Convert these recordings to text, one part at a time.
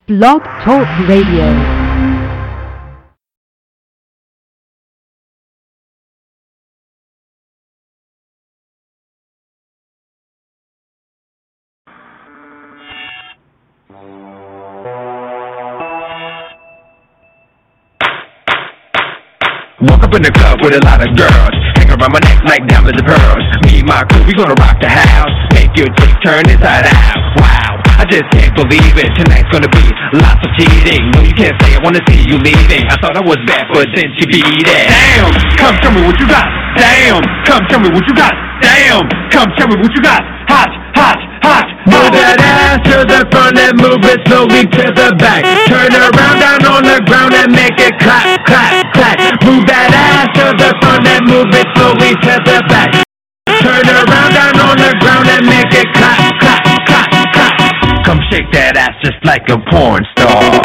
Blog Talk Radio. Walk up in the club with a lot of girls, hang around my neck like diamonds and pearls. Me and my crew, we gonna rock the house, make your chick turn inside out. Wow, I just can't believe it. Tonight's gonna be lots of cheating. No, you can't say I wanna see you leaving. I thought I was bad, but then she beat it. Damn, come show me what you got. Damn, come show me what you got. Damn, come show me what you got. Hot, hot, hot. Move that ass to the front and move it slowly to the back. Turn around down on the ground and make it clap, clap, clap. Move that ass to the front and move it slowly to the back. Turn around down on the ground and make it clap, clap, clap, clap. Come shake that ass just like a porn star.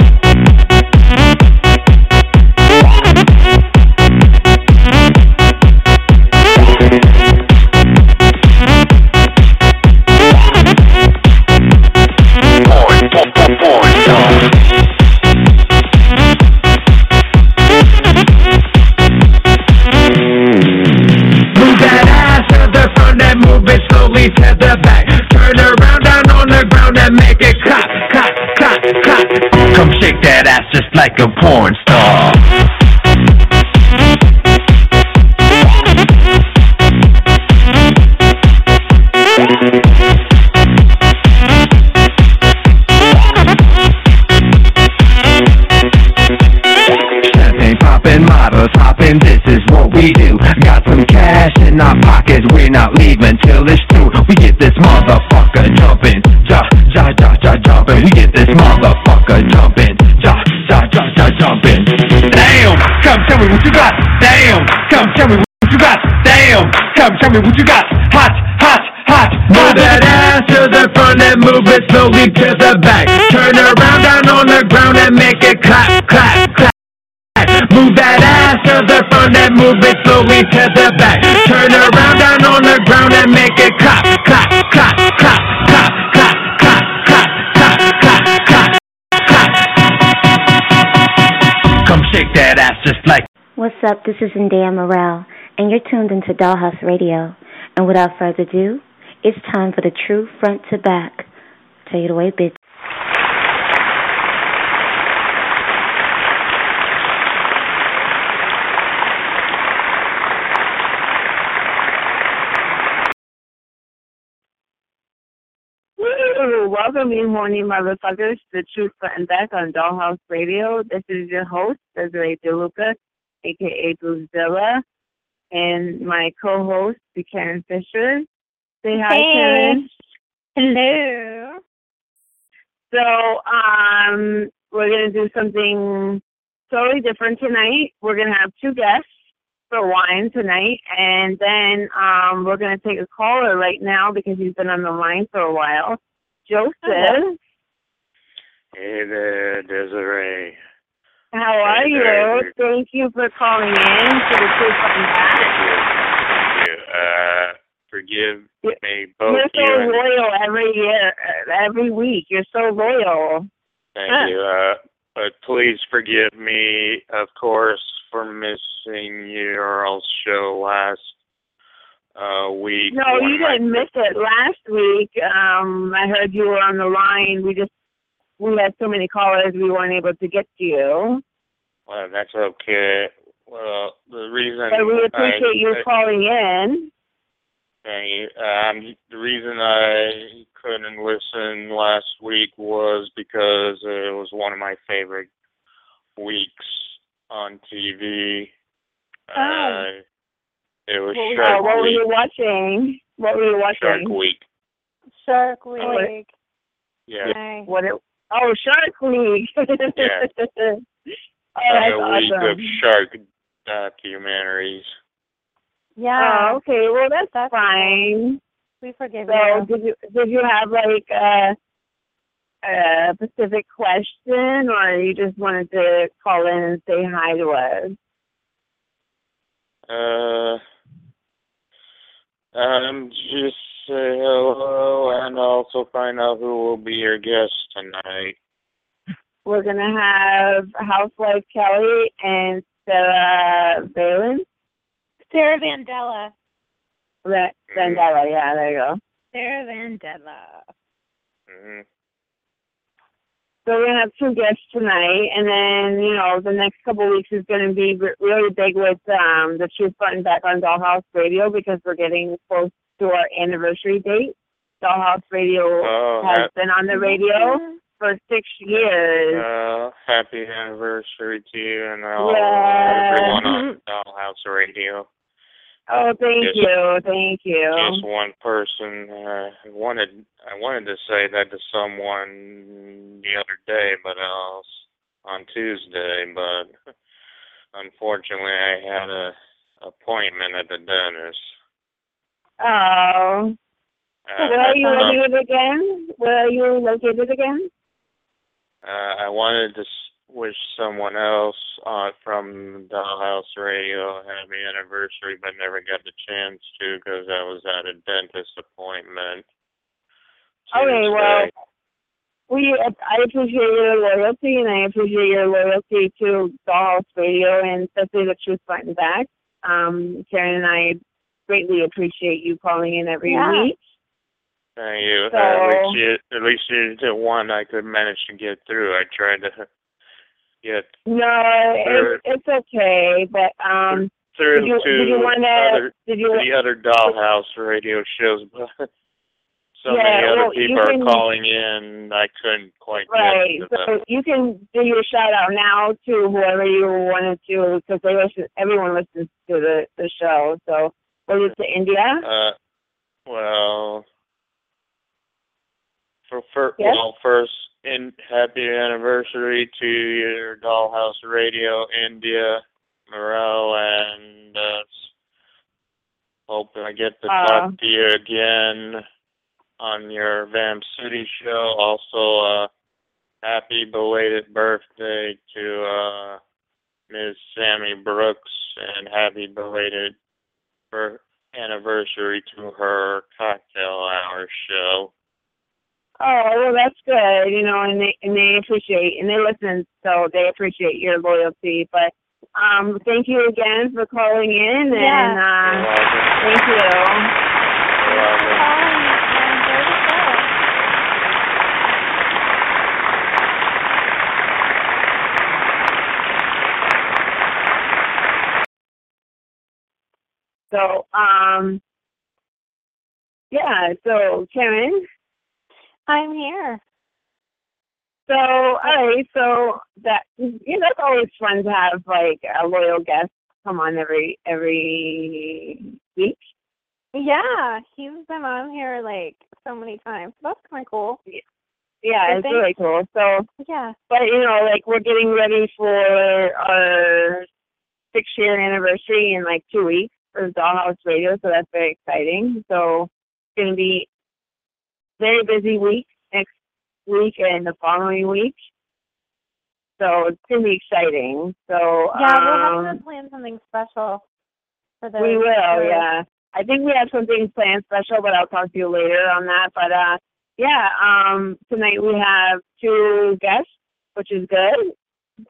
To the back, turn around down on the ground and make it clap, clap, clap, clap. Come shake that ass just like a porn star. Champagne poppin', models hoppin', this is what we do. Got some cash in our pockets, we're not leaving till it's through. We get this motherfucker jumpin', ja, ja, ja, ja, jumpin'. We get this motherfucker jumpin', ja, ja, ja, ja, jumpin'. Damn, come tell me what you got. Damn, come tell me what you got. Damn, come tell me what you got. Hot, hot, hot. Move that ass to the front and move it slowly to the back. Turn around down on the ground and make it clap, clap, clap. Move that ass to the front and move it slowly to the back. Turn around down on the ground and make it clap, clap, clap, clap, clap, clap, clap, clap, clap, clap, clap, clap. Come shake that ass just like. What's up? This is Zendaya Morel, and you're tuned into Dollhouse Radio. And without further ado, it's time for the true front to back. Take it away, bitch. Welcome, you horny motherfuckers, to Truth Front and Back on Dollhouse Radio. This is your host, Desiree DeLuca, a.k.a. Boozilla, and my co-host, Karen Fisher. Say hi, hey. Karen. Hello. So, we're going to do something totally different tonight. We're going to have two guests for wine tonight, and then we're going to take a caller right now because he's been on the line for a while. Joseph. Hello. Hey there, Desiree. How are you? There. Thank you for calling in to the Truth Front and Back. Thank you. Forgive me, both You're so you and loyal every year, every week. You're so loyal. thank you. But please forgive me, of course, for missing your show last week. No, you didn't miss it. Last week, I heard you were on the line. We had so many callers, we weren't able to get to you. Well, that's okay. Well, the reason But we appreciate you calling in. Thank you. The reason I couldn't listen last week was because it was one of my favorite weeks on TV. It was Shark Week. What were you watching? Shark Week. Shark Week. Yeah. Nice. Shark Week. Yeah. That's a week awesome. of shark documentaries. Yeah. Oh, okay. Well, that's fine. We forgive So, you. did you have like a specific question, or you just wanted to call in and say hi to us? Just say hello and also find out who will be your guest tonight. we're going to have Housewife Kelly and Sarah Balin. Sarah Vandella. Vandella, yeah, there you go. Sarah Vandella. Mm-hmm. So we're going to have 2 guests tonight, and then, the next couple of weeks is going to be really big with the Truth Button back on Dollhouse Radio because we're getting close to our anniversary date. Dollhouse Radio has been on the radio for 6 years. Happy anniversary to you and everyone on Dollhouse Radio. Oh, thank you. Just one person. I wanted to say that to someone the other day, but on Tuesday. But unfortunately, I had a appointment at the dentist. Oh. Where are you located again? I wanted to wish someone else from Dollhouse Radio a happy anniversary, but never got the chance to because I was at a dentist appointment. Okay, well, I appreciate your loyalty, and I appreciate your loyalty to Dollhouse Radio, and especially the Truth Button back. Karen and I greatly appreciate you calling in every week. Thank you. So, at least you did one I could manage to get through. I tried to get it's okay, but through the other Dollhouse Radio shows, but so many other people are calling in. I couldn't quite get to them. So you can do your shout out now to whoever you wanted to, because everyone listens to the show. So was it to India? Well. First, happy anniversary to your Dollhouse Radio, India, Morel, and hope I get to talk to you again on your Vamp City show. Also, happy belated birthday to Ms. Sammy Brooks, and happy belated anniversary to her Cocktail Hour show. Oh, well, that's good, and they appreciate, and they listen, so they appreciate your loyalty. But thank you again for calling in, and thank you. You're welcome. So, so Karen? I'm here. So, all right, so that's always fun to have, like, a loyal guest come on every week. Yeah, he's been on here, like, so many times. That's kind of cool. Yeah, it's really cool. So, yeah. But, we're getting ready for our 6-year anniversary in, 2 weeks for Dollhouse Radio, so that's very exciting. So, it's going to be very busy week next week and the following week. So it's going to be exciting. So we'll have to plan something special for those. We will, yeah. I think we have something planned special, but I'll talk to you later on that. But tonight we have 2 guests, which is good.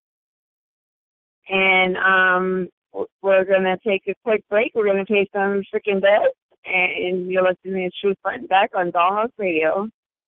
And we're going to take a quick break. We're going to pay some freaking bills. And you're listening to Truth Button back on Dollhouse Radio.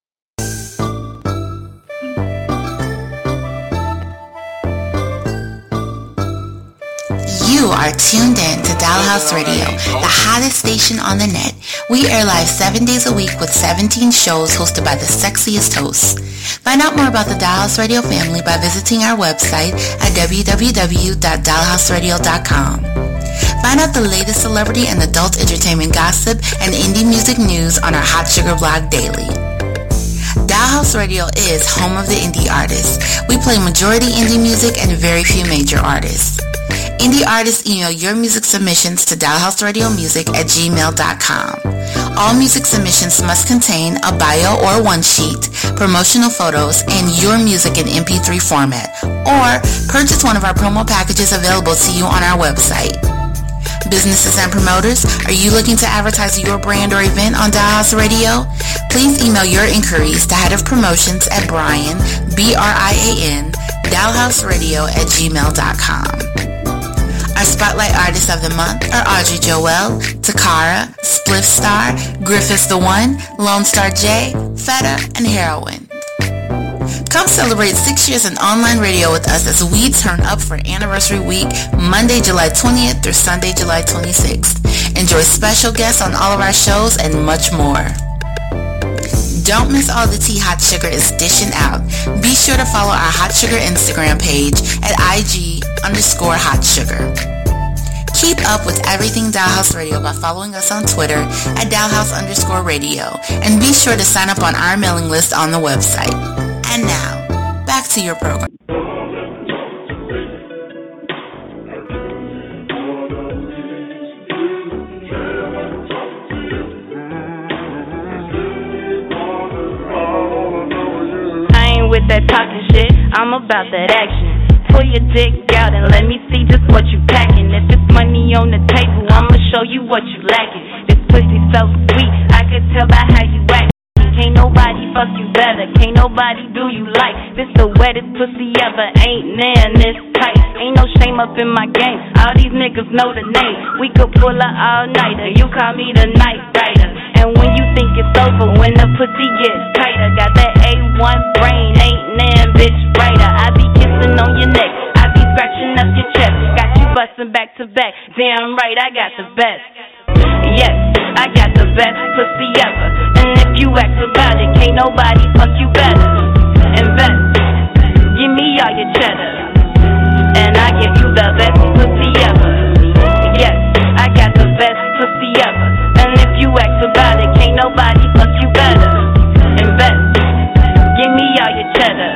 You are tuned in to Dollhouse Radio, the hottest station on the net. We air live 7 days a week with 17 shows hosted by the sexiest hosts. Find out more about the Dollhouse Radio family by visiting our website at www.dollhouseradio.com. Find out the latest celebrity and adult entertainment gossip and indie music news on our Hot Sugar blog daily. Dollhouse Radio is home of the indie artists. We play majority indie music and very few major artists. Indie artists email your music submissions to dollhouseradio@gmail.com. All music submissions must contain a bio or one sheet, promotional photos, and your music in MP3 format, or purchase one of our promo packages available to you on our website. Businesses and promoters, are you looking to advertise your brand or event on Dollhouse Radio? Please email your inquiries to Head of Promotions at Brian, BRIAN, DollhouseRadio@gmail.com. Our Spotlight Artists of the Month are Audrey Joelle, Takara, Spliff Star, Griffiths the One, Lone Star J, Feta, and Heroin. Come celebrate 6 years in online radio with us as we turn up for Anniversary Week, Monday, July 20th through Sunday, July 26th. Enjoy special guests on all of our shows and much more. Don't miss all the tea Hot Sugar is dishing out. Be sure to follow our Hot Sugar Instagram page at IG_Hot Sugar. Keep up with everything Dollhouse Radio by following us on Twitter at Dollhouse_radio, and be sure to sign up on our mailing list on the website. And now, back to your program. With that talking shit, I'm about that action. Pull your dick out and let me see just what you packing. If it's money on the table, I'ma show you what you lacking. This pussy so sweet, I could tell by how you act. Can't nobody fuck you better, can't nobody do you like. This the wettest pussy ever, ain't nan this tight. Ain't no shame up in my game, all these niggas know the name. We could pull her all-nighter, you call me the night rider. And when you think it's over, when the pussy gets tighter, got that A1 brain, ain't nan bitch brighter. I be kissing on your neck, I be scratching up your chest, got you busting back to back, damn right I got the best. Yes, I got the best pussy ever, and if you ask about it, can't nobody fuck you better. Invest, give me all your cheddar, and I give you the best pussy ever. Yes, I got the best pussy ever, and if you ask about it, can't nobody fuck you better. Invest, give me all your cheddar,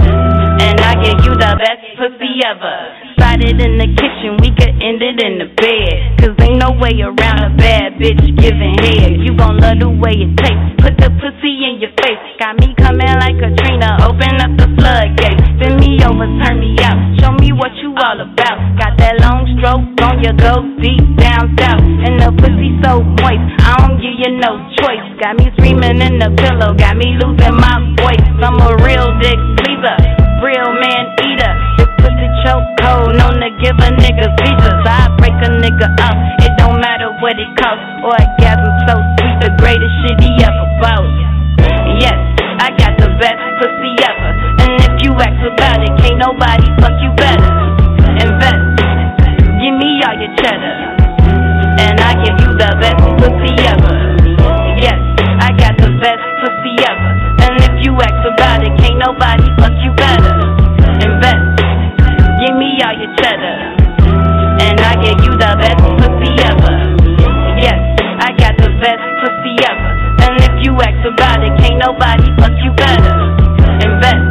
and I give you the best pussy ever. Started in the kitchen, we could end it in the bed, cause ain't no way around a bad bitch giving head. You gon' love the way it tastes, put the pussy in your face. Got me coming like Katrina, open up the floodgates. Bend me over, turn me out, show me what you all about. Got that long stroke on your go deep down south, and the pussy so moist, I don't give you no choice. Got me screaming in the pillow, got me losing my voice. I'm a real dick pleaser, real man eater. This pussy choke cold, known to give a nigga visas. I break a nigga up, it don't matter what it costs. Orgasm so sweet, the greatest shit he ever bought. Yes, I got the best pussy ever, and if you ask about it, can't nobody fuck you better. Invest, give me all your cheddar, and I give you the best pussy ever. Yes, I got the best pussy ever, and if you ask about it, can't nobody fuck you better. Invest, give me all your cheddar, and I give you the best pussy ever. Yes, I got the best pussy ever, and if you ask about it, can't nobody fuck you better. Invest.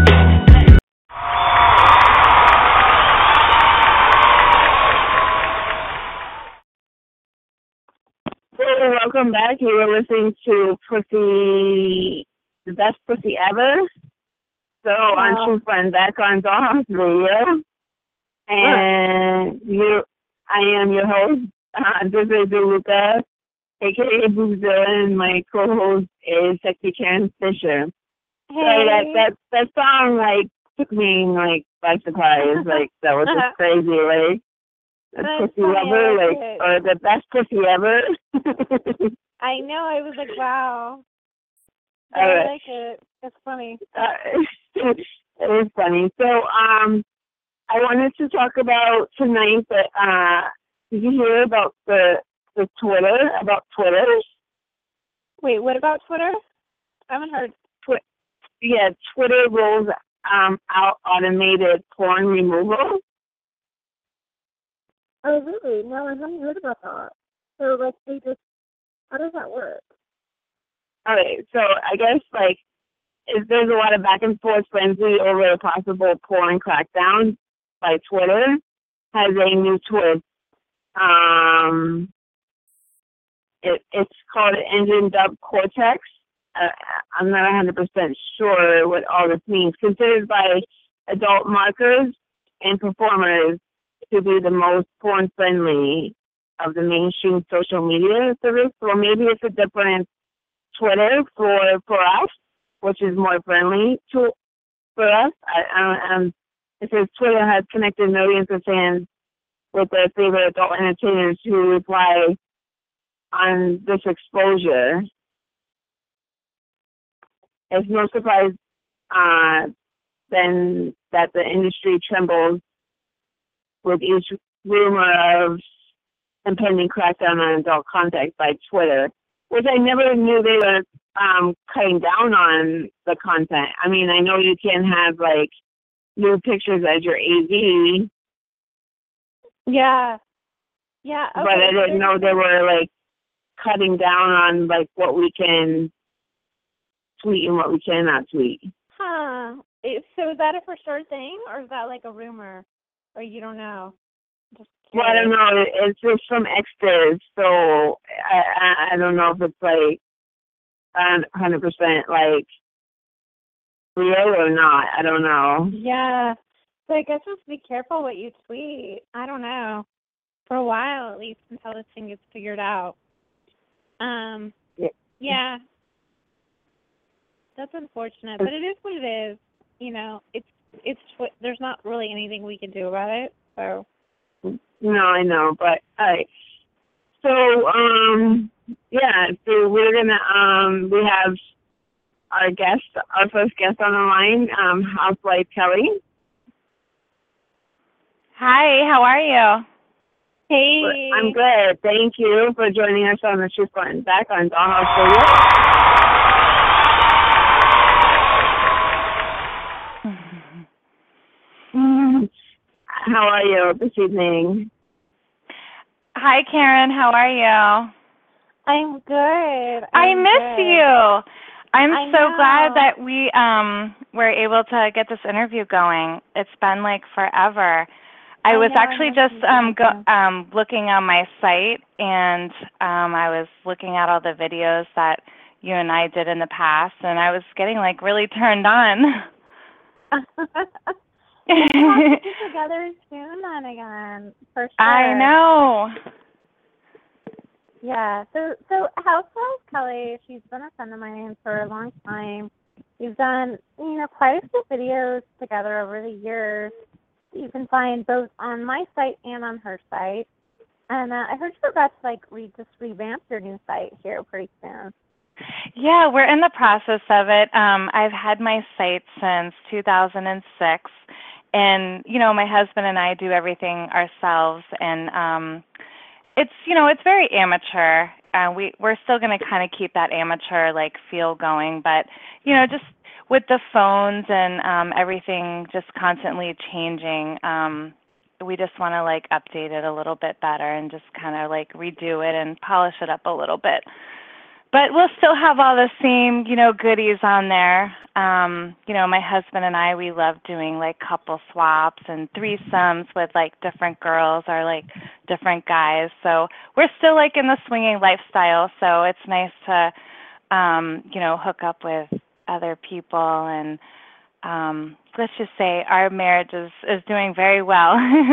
Welcome back. You were listening to Pussy, the best pussy ever. So on True Friend, back on Dollhouse Radio, and I am your host, Desiree DeLuca, aka Boozer, and my co-host is Sexy Karen Fisher. Hey. So that song like took me like by surprise. Like that was just crazy, like the pussy lover, like or the best pussy ever. I know. I was like, wow. I like it. It's funny. It is funny. So, I wanted to talk about tonight that, did you hear about the Twitter, about Twitter? Wait, what about Twitter? I haven't heard. Twitter rolls out automated porn removal. Oh, really? No, I haven't heard about that. So, like, how does that work? Okay, so I guess, like, there's a lot of back and forth frenzy over a possible porn crackdown by Twitter, has a new twist. It's called Engine Dub Cortex. I'm not 100% sure what all this means. Considered by adult markers and performers to be the most porn-friendly of the mainstream social media service. So maybe it's a different Twitter for us, which is more friendly for us. It says Twitter has connected millions of fans with their favorite adult entertainers who reply on this exposure. It's no surprise then that the industry trembles with each rumor of impending crackdown on adult content by Twitter, which I never knew they were cutting down on the content. I mean, I know you can't have like nude pictures as your AV. Yeah. Yeah. Okay. But I didn't know they were like cutting down on like what we can tweet and what we cannot tweet. Huh. So is that a for sure thing, or is that like a rumor, or you don't know? Well, I don't know. It's just from Xviz, so I don't know if it's like 100% like real or not. I don't know. Yeah. So I guess just be careful what you tweet. I don't know. For a while, at least, until this thing gets figured out. Yeah. That's unfortunate, but it is what it is. You know, there's not really anything we can do about it. So. No, I know, but so so we're gonna we have our first guest on the line, Housewife Kelly. Hi, how are you? Hey. I'm good. Thank you for joining us on the Truth Front and Back on Dollhouse Radio. How are you this evening? Hi, Karen. How are you? I'm good. I miss you. I'm so glad that we were able to get this interview going. It's been like forever. I was actually just looking on my site, and I was looking at all the videos that you and I did in the past, and I was getting like really turned on. We'll have to get together soon then again, for sure. I know. Yeah, so Housewife Kelly, she's been a friend of mine for a long time. We've done, quite a few videos together over the years. You can find both on my site and on her site. And I heard you're about to just revamp your new site here pretty soon. Yeah, we're in the process of it. I've had my site since 2006. And, my husband and I do everything ourselves, and it's very amateur. We're still going to kind of keep that amateur, feel going, but, just with the phones and everything just constantly changing, we just want to, update it a little bit better and just kind of, redo it and polish it up a little bit. But we'll still have all the same, goodies on there. My husband and I, we love doing, couple swaps and threesomes with, different girls or, different guys. So we're still, in the swinging lifestyle. So it's nice to, hook up with other people. And let's just say our marriage is doing very well.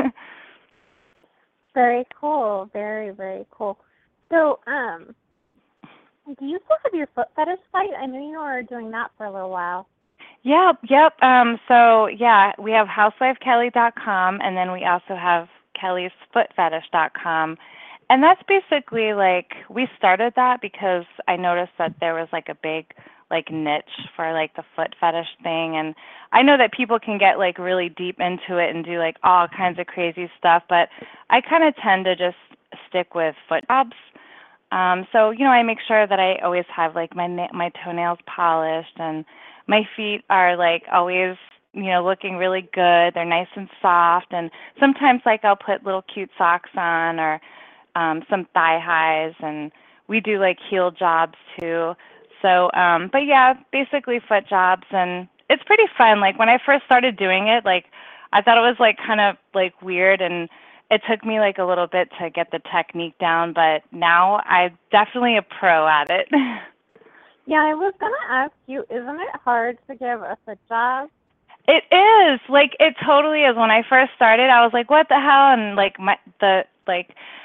Very cool. Very, very cool. So, do you still have your foot fetish site? I know you were doing that for a little while. Yep. We have housewifekelly.com, and then we also have kellysfootfetish.com. And that's basically, we started that because I noticed that there was, a big, niche for, the foot fetish thing. And I know that people can get, really deep into it and do, all kinds of crazy stuff, but I kind of tend to just stick with foot jobs. So, I make sure that I always have, my toenails polished, and my feet are, always, looking really good. They're nice and soft, and sometimes, I'll put little cute socks on or some thigh highs, and we do, heel jobs, too. So, but, yeah, basically foot jobs, and it's pretty fun. When I first started doing it, I thought it was, kind of, weird, and it took me a little bit to get the technique down, but now I'm definitely a pro at it. Yeah, I was going to ask you, isn't it hard to give a foot job? It is. It totally is. When I first started, I was like, what the hell? And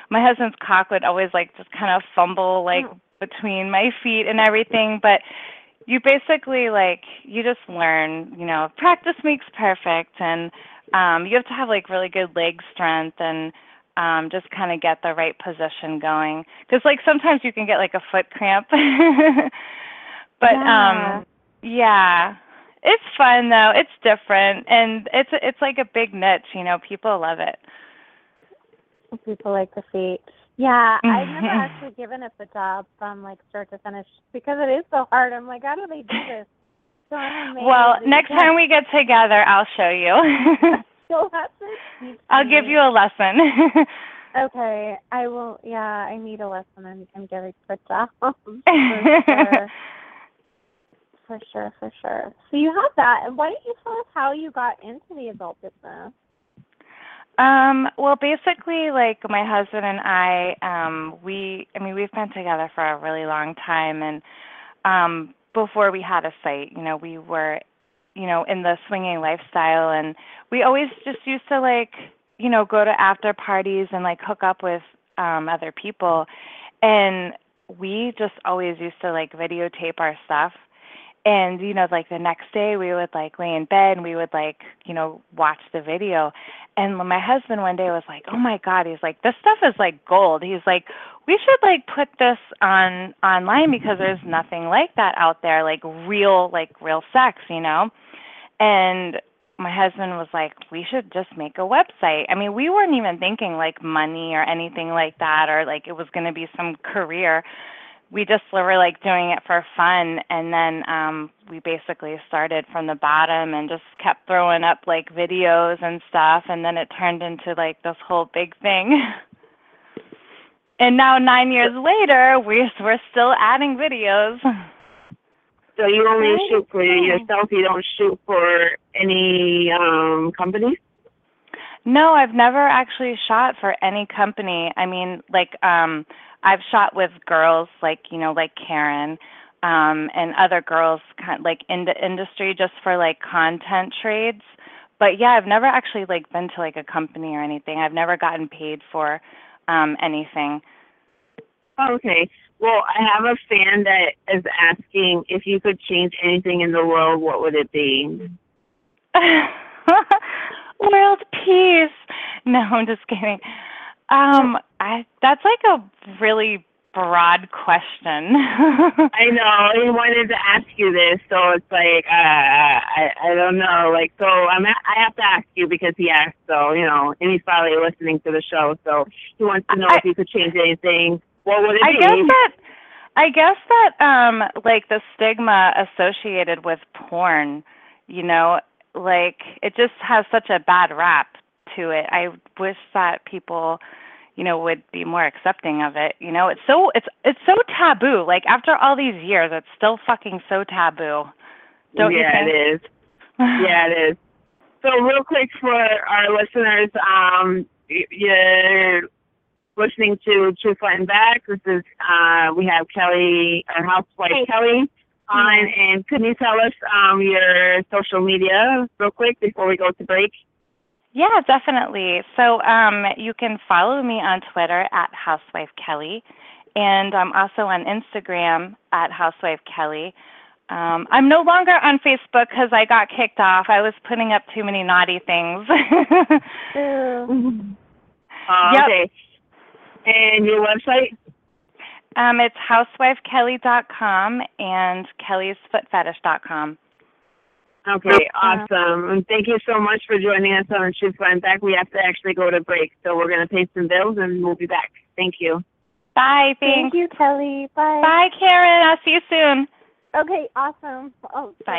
my husband's cock would always like just kind of fumble like between my feet and everything. But you basically like you just learn, you know, practice makes perfect, and you have to have like really good leg strength and just kind of get the right position going. Because like sometimes you can get like a foot cramp. But yeah. It's fun though. It's different, and it's like a big niche. You know, people love it. People like the feet. Yeah, I've never actually given it the job from like start to finish because it is so hard. I'm like, how do they do this? So I'm amazed. Well, next time we get together, I'll show you. You'll have to teach I'll me. give you a lesson. Okay, I will. Yeah, I need a lesson and get a good job. For sure. So you have that. And why don't you tell us how you got into the adult business? Well, basically, like my husband and we've been together for a really long time, and before we had a site, you know, we were, you know, in the swinging lifestyle, and we always just used to like, you know, go to after parties and like hook up with other people, and we just always used to like videotape our stuff. And, you know, like the next day we would like lay in bed and we would like, you know, watch the video. And my husband one day was like, oh my God, he's like, this stuff is like gold. He's like, we should like put this online because there's nothing like that out there, like real sex, you know? And my husband was like, we should just make a website. I mean, we weren't even thinking like money or anything like that, or like it was going to be some career. We just were like doing it for fun, and then we basically started from the bottom and just kept throwing up like videos and stuff, and then it turned into like this whole big thing. And now 9 years later, we're still adding videos. So you only shoot for yourself? You don't shoot for any companies? No, I've never actually shot for any company. I mean, like I've shot with girls like, you know, like Karen, and other girls kind of like in the industry just for like content trades. But yeah, I've never actually like been to like a company or anything. I've never gotten paid for anything. Okay. Well, I have a fan that is asking if you could change anything in the world, what would it be? World peace. No, I'm just kidding. That's like a really broad question. I know. He wanted to ask you this, so it's like I don't know. Like, so I have to ask you because he asked. So you know, and he's probably listening to the show, so he wants to know if you could change anything. What would it be? I guess that like the stigma associated with porn, you know, like it just has such a bad rap to it. I wish that people, you know, would be more accepting of it. You know, it's so taboo. Like after all these years, it's still fucking so taboo. Don't you think? Yeah, it is. Yeah, it is. So real quick for our listeners, you're listening to Truth Front and Back. This is we have Kelly, our housewife Kelly, on, and could you tell us your social media real quick before we go to break? Yeah, definitely. So you can follow me on Twitter at Housewife Kelly, and I'm also on Instagram at Housewife Kelly. I'm no longer on Facebook because I got kicked off. I was putting up too many naughty things. Yep. Okay. And your website? It's housewifekelly.com and kellysfootfetish.com. Okay, awesome. And thank you so much for joining us on Truth Front and Back. We have to actually go to break, so we're going to pay some bills and we'll be back. Thank you. Bye. Thanks. Thank you, Kelly. Bye. Bye, Karen. I'll see you soon. Okay, awesome. Oh, bye.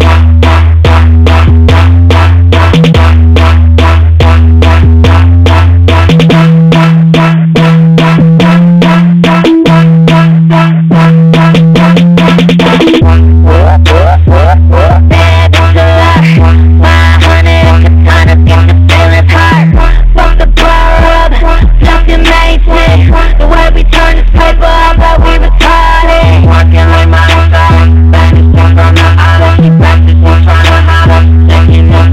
The way we turn this paper, I bet we retarded. Working with my side, back and forth from the island. She practicing, trying to hide us. Taking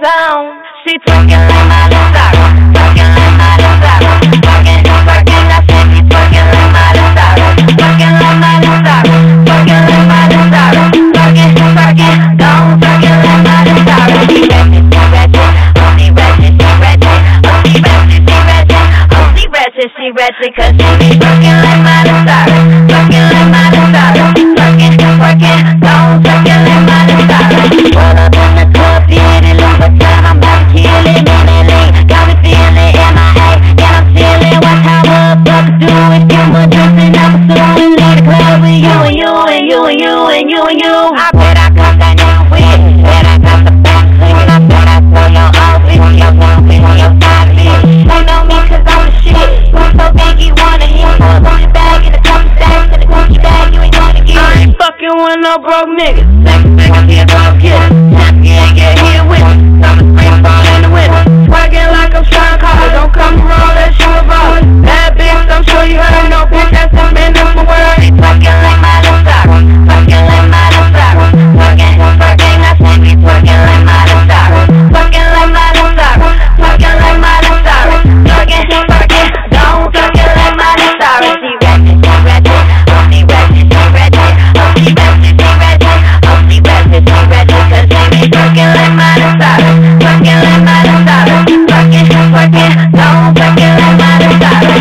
down. She twerking like Miley Cyrus, twerking like Miley Cyrus, twerking, twerking. I said she twerking like Miley Cyrus, twerking like Miley Cyrus, twerking like Miley Cyrus, twerking, twerking. Down, twerking like Miley Cyrus. She ratchet, oh she ratchet, she ratchet, oh she ratchet, she ratchet, oh she ratchet, she ratchet, 'cause she be twerking like Miley Cyrus, twerking like Miley Cyrus, twerking, twerking. Down, twerking like Miley Cyrus. Pull up in the club, feeling Louboutin, I'm about to kill it, man, got me feeling MIA, and I'm feeling watch how motherfuckers do it. You more juicing, I'm pursuing, leave the club with you and you and you and you and you and you. I bet I cut that nigga with, bet I got the back swinging, I bet I pull your outfit, your outfit, your side bitch. You know me 'cause I'm the shit, you so big you wanna hit, pull up your bag in a couple stacks, in a Gucci bag, you ain't gonna get. I ain't fucking with no broke niggas, sex niggas, he a broke kid, champion get here with me, summer, spring, fall in the winter, twerking like I'm Sean Carter, don't come wrong, that you a boss. That bitch, I'm sure you heard no bitch that's a minute for word. Twerking like Miley Cyrus, twerking like Miley Cyrus, twerking, twerking. I said she twerking like Miley Cyrus, twerking like Miley Cyrus, twerking like Miley Cyrus, twerking, twerking. Don't twerking like Miley Cyrus. She ratchet, she ratchet, oh she ratchet, she ratchet, oh she ratchet, she ratchet, oh she ratchet, she ratchet, 'cause she be twerking like Miley Cyrus, twerking like Miley Cyrus, twerking, twerking. Don't twerking like Miley Cyrus.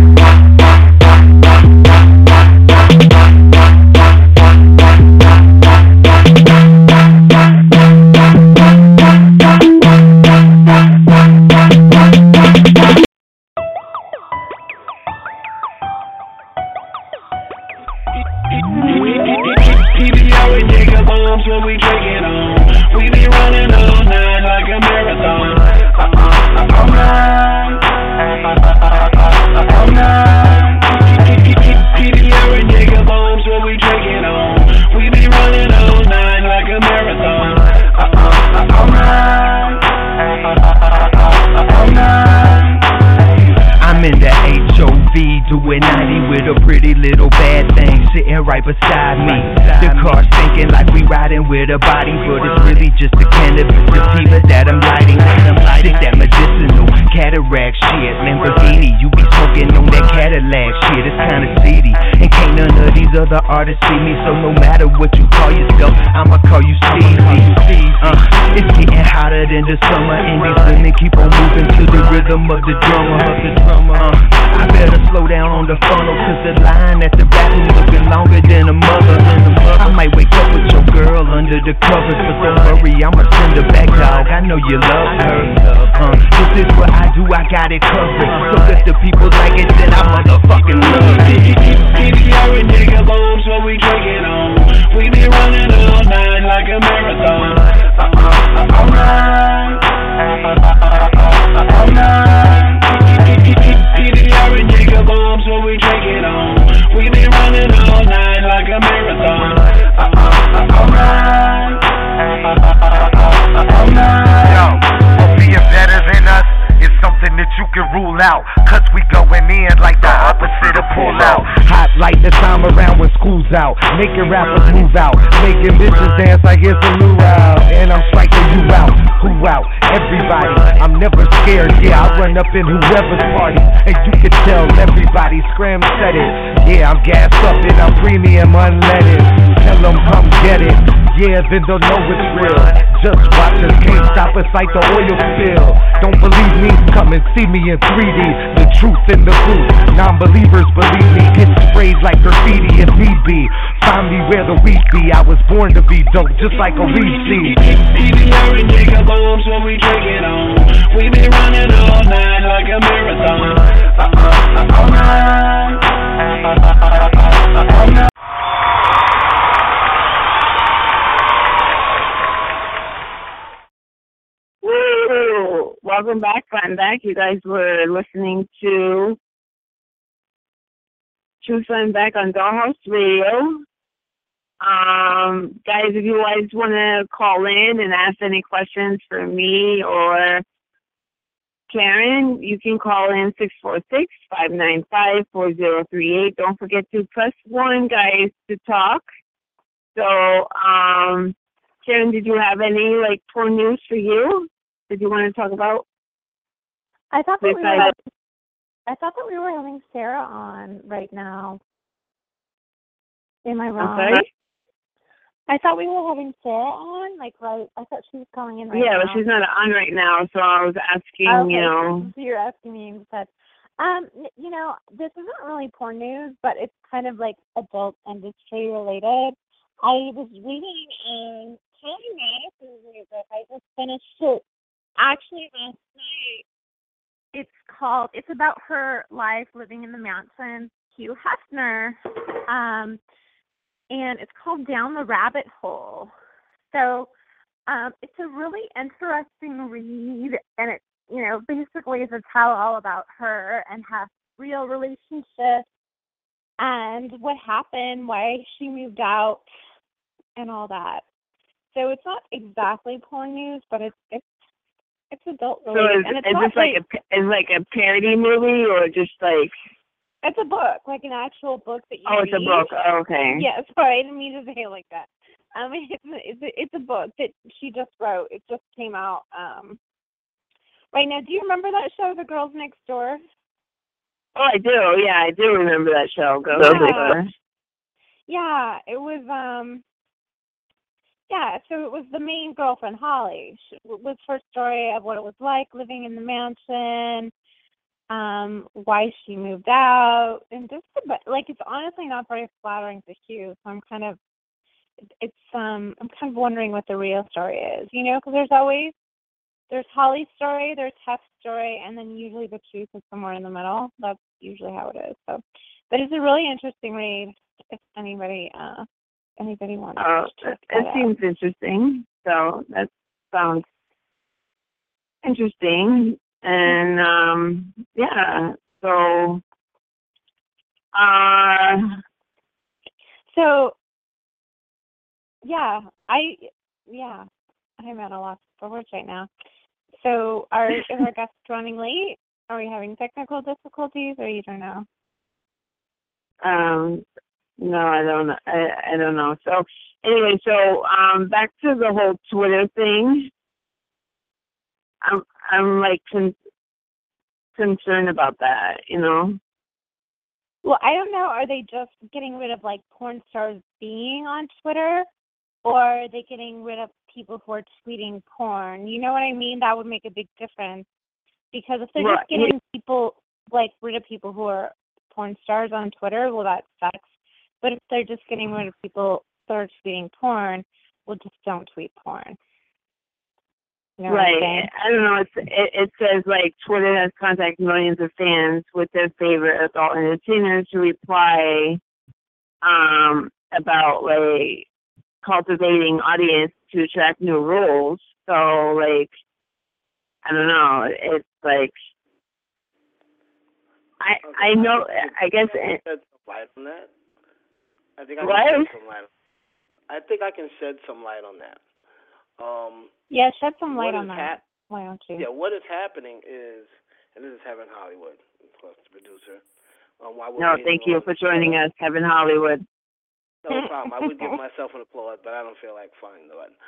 PBR and nigga bombs when we drinking on. We be running all night like a marathon. All night. All night. PBR and nigga bombs when we drinking on. We be running all night like a marathon. All night. All night. I'm in the HOV doing 90 with a pretty little bad thing sitting right beside me. The car's thinking like we riding with a body, but it's really just a cannabis sativa that I'm lighting. Sick that medicinal cataract shit. Lamborghini, you be smoking on that Cadillac shit. It's kinda seedy, and can't none of these other artists see me. So no matter what you call yourself, I'ma call you Stevie. It's getting hotter than the summer, and these women keep on moving to the rhythm of the drummer. I better slow down on the funnel, 'cause the line at the bathroom looking longer than a mother. I might wake up with your girl under the covers, but don't worry, I'ma send her back, dog. I know you love her. This is what I do, I got it covered. So if the people like it, then I motherfucking love it. PBR and nigga bombs when we drinking on. We be running all night like a marathon. All night. All night. PBR and nigga bombs when we drinking on. We be running all night like a marathon. All night. All night. Yo, for being better than us is something that you can rule out, 'cause we going in like the opposite of pull out. Hot like the time around when school's out, making rappers move out, making bitches dance like it's a luau. And I'm striking you out, who out? Everybody, I'm never scared, yeah, I run up in whoever's party, and you can tell everybody scram set it. Yeah, I'm gassed up and I'm premium unleaded. Tell them come get it, yeah, then they'll know it's real. Just watch us, can't stop us like the oil spill. Don't believe me? Come and see me in 3D, the truth and the truth. Non-believers believe me, get sprayed like graffiti if need be. Find me where the weed be, I was born to be dope, just like a weed seed. PBR and nigga bombs when we drinking on. We be running all night like a marathon. All night. All night. Woo! Welcome back, Fun Back. You guys were listening to True Fun Back on Dollhouse Radio. Guys, if you guys want to call in and ask any questions for me or Karen, you can call in 646-595-4038. Don't forget to press 1, guys, to talk. So, Karen, did you have any, tour news for you? did you want to talk about? I thought that Besides, we were having Sarah on right now. Am I I'm wrong? sorry? I thought we were having Sarah on, like, right? I thought she was calling in right Yeah, now. but she's not on right now, so I was asking, Okay, you know. so you're asking me instead. You know, this isn't really porn news, but it's kind of like adult industry related. I was reading Kelly Madison's new book. I just finished it actually last night. It's about her life living in the mansion, Hugh Hefner, and it's called Down the Rabbit Hole. So it's a really interesting read, and it, you know, basically is a tell all about her and her real relationship and what happened, why she moved out, and all that. So it's not exactly porn news, but it's adult So related, is and it's this not like a parody movie or just like? It's a book, like an actual book that you read. Oh, it's a book. Oh, okay. Yeah, sorry, I didn't mean to say it like that. It's a book that she just wrote. It just came out right now. Do you remember that show, The Girls Next Door? Oh, I do. Yeah, I do remember that show. Girls Next Door. Yeah, it was so it was the main girlfriend, Holly. Was her story of what it was like living in the mansion, why she moved out, and just like it's honestly not very flattering to Hugh. So I'm kind of wondering what the real story is, you know, because there's Holly's story, there's Hef's story, and then usually the truth is somewhere in the middle. That's usually how it is. So, but it's a really interesting read if anybody wants to check that out. Seems interesting. So that sounds interesting. And yeah. So I'm at a loss for words right now. So is our guest running late? Are we having technical difficulties, or you don't know? No, I don't know. I don't know. So anyway, so back to the whole Twitter thing. I'm like concerned about that, you know. Well, I don't know. Are they just getting rid of like porn stars being on Twitter, or are they getting rid of people who are tweeting porn? You know what I mean? That would make a big difference. Because if they're just getting people, like, rid of people who are porn stars on Twitter, well, that sucks. But if they're just getting rid of people that are tweeting porn, well, just don't tweet porn. You know right. I don't know. It says, like, Twitter has contacted millions of fans with their favorite adult entertainers to reply about, like, cultivating audience to attract new rules. So, like, I don't know. It's like I know. I guess. Shed some light on that. I think I can shed some light. I think I can shed some light on that. Yeah, shed some light on that. Why don't you? Yeah, what is happening is, and this is Heaven Hollywood, plus the producer. No, thank you for joining us, Heaven Hollywood. No problem. I would give myself an applause, but I don't feel like finding the button.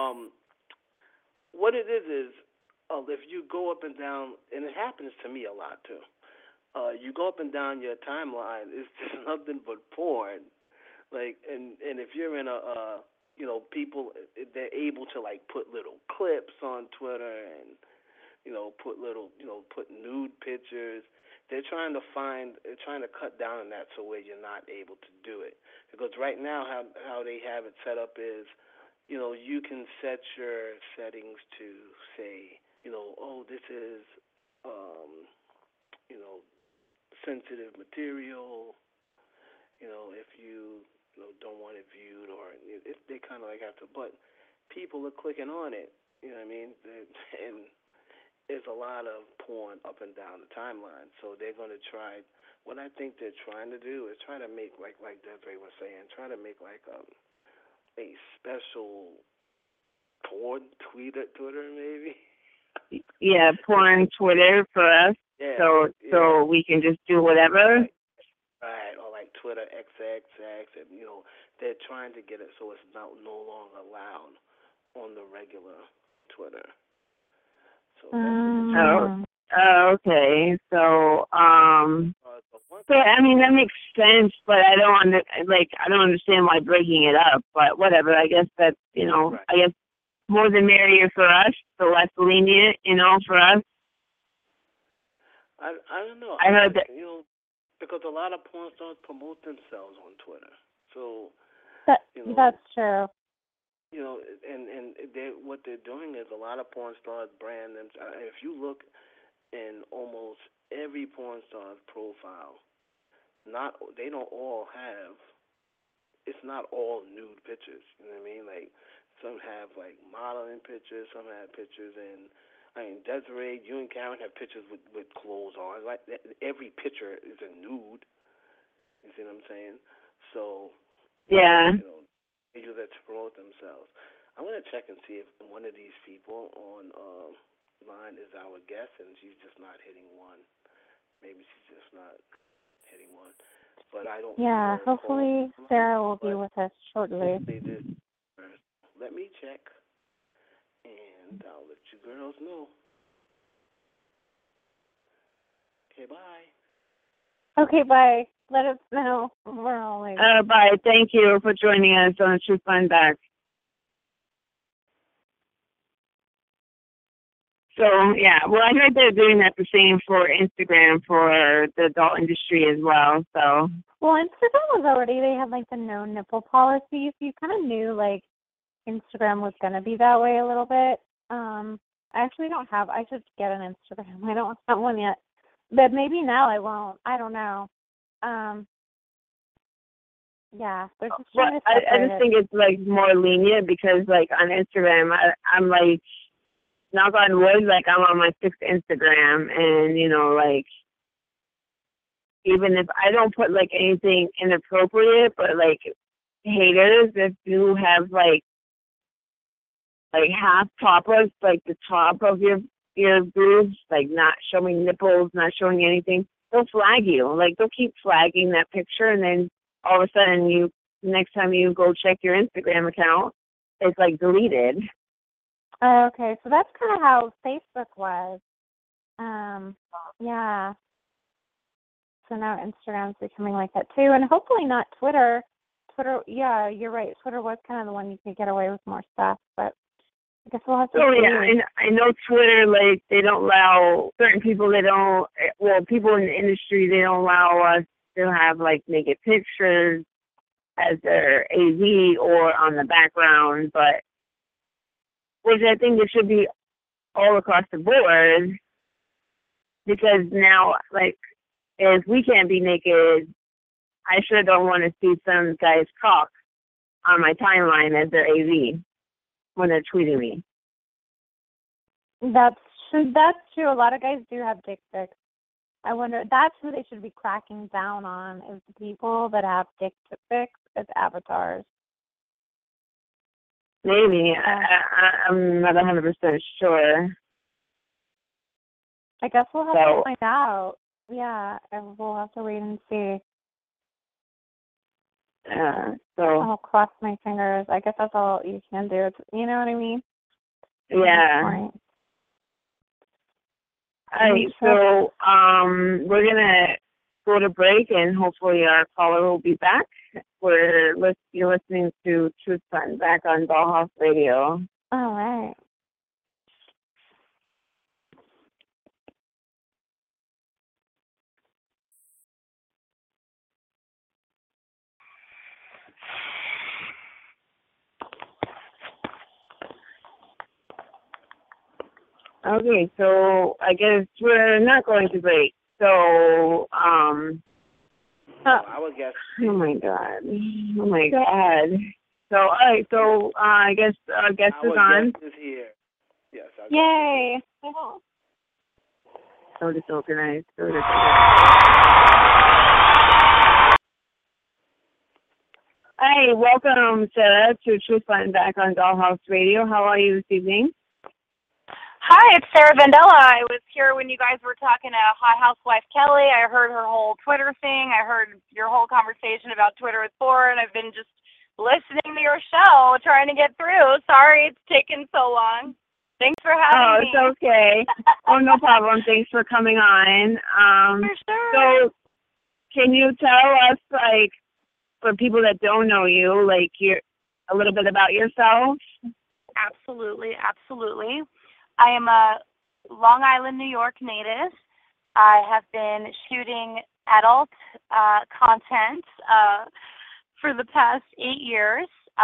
What it is if you go up and down, and it happens to me a lot too. You go up and down your timeline, it's just nothing but porn. Like, and if you're in people, they're able to like put little clips on Twitter and put put nude pictures. They're trying to cut down on that so where you're not able to do it. Because right now how they have it set up is, you can set your settings to say, this is, sensitive material, if you don't want it viewed, or if they kind of like have to, but people are clicking on it, you know what I mean? And there's a lot of porn up and down the timeline, so they're going to try, what I think they're trying to do is try to make, like Desiree was saying, try to make like a special porn Twitter maybe. Yeah, porn Twitter for us. Yeah, so we can just do whatever. Right, or like Twitter XXX, and they're trying to get it so it's no longer allowed on the regular Twitter. So okay. So, so I mean that makes sense, but I don't understand why breaking it up. But whatever. I guess that right. I guess more the merrier for us, the less lenient, for us. I don't know. I heard that. Because a lot of porn stars promote themselves on Twitter. So that's true. And what they're doing is a lot of porn stars brand them. If you look in almost every porn star's profile, they don't all have. It's not all nude pictures. You know what I mean? Like some have like modeling pictures, some have pictures in. Desiree, you and Karen have pictures with clothes on. Like every picture is a nude. You see what I'm saying? So yeah, they use that to promote themselves. I'm gonna check and see if one of these people on line is our guest, and she's just not hitting one. Maybe she's just not hitting one. But I don't. Yeah, hopefully Sarah will be with us shortly. Let me check. And I'll let you girls know. Okay, bye. Okay, bye. Let us know. We're all like... Bye. Thank you for joining us on the Truth Fund Back. So, yeah. Well, I heard they're doing that the same for Instagram for the adult industry as well, so... Well, Instagram was already... They had, like, the no nipple policy, so you kind of knew, like, Instagram was going to be that way a little bit. I actually don't have. I should get an Instagram. I don't have one yet, but maybe now I won't. I don't know. Yeah, they're just trying to separate I just think it's like more lenient because like on Instagram, I'm like, knock on wood, like I'm on my 6th Instagram, and like even if I don't put like anything inappropriate, but like haters, if you have like half topless, like the top of your boobs, like not showing nipples, not showing anything, they'll flag you. Like they'll keep flagging that picture, and then all of a sudden next time you go check your Instagram account, it's like deleted. Okay, so that's kind of how Facebook was. Yeah. So now Instagram's becoming like that too, and hopefully not Twitter. Twitter, yeah, you're right. Twitter was kind of the one you could get away with more stuff, but I guess we'll have to see. Yeah, I know Twitter, like, they don't allow certain people, people in the industry, they don't allow us to have, like, naked pictures as their AV or on the background, but, which I think it should be all across the board, because now, like, if we can't be naked, I sure don't want to see some guy's cock on my timeline as their AV when they're tweeting me. That's true. A lot of guys do have dick pics. I wonder, that's who they should be cracking down on, is the people that have dick pics as avatars. Maybe. I'm not 100% sure. I guess we'll have to find out. Yeah, and we'll have to wait and see. I'll cross my fingers. I guess that's all you can do. You know what I mean? Yeah. All right, so we're going to go to break, and hopefully our caller will be back. You're listening to Truth Fund back on Dollhouse Radio. All right. Okay, so I guess we're not going to break. So, I would guess. Oh my God. So, all right, so I guess our guest is on. Guest is here. Yes. Yay. So disorganized. Hi, welcome, Sarah, to Truth Fund back on Dollhouse Radio. How are you this evening? Hi, it's Sarah Vandella. I was here when you guys were talking to Hot Housewife Kelly. I heard her whole Twitter thing. I heard your whole conversation about Twitter with Thor, and I've been just listening to your show, trying to get through. Sorry it's taken so long. Thanks for having me. Oh, it's okay. Oh, no problem. Thanks for coming on. For sure. So, can you tell us, like, for people that don't know you, like, a little bit about yourself? Absolutely. I am a Long Island, New York native. I have been shooting adult content for the past 8 years.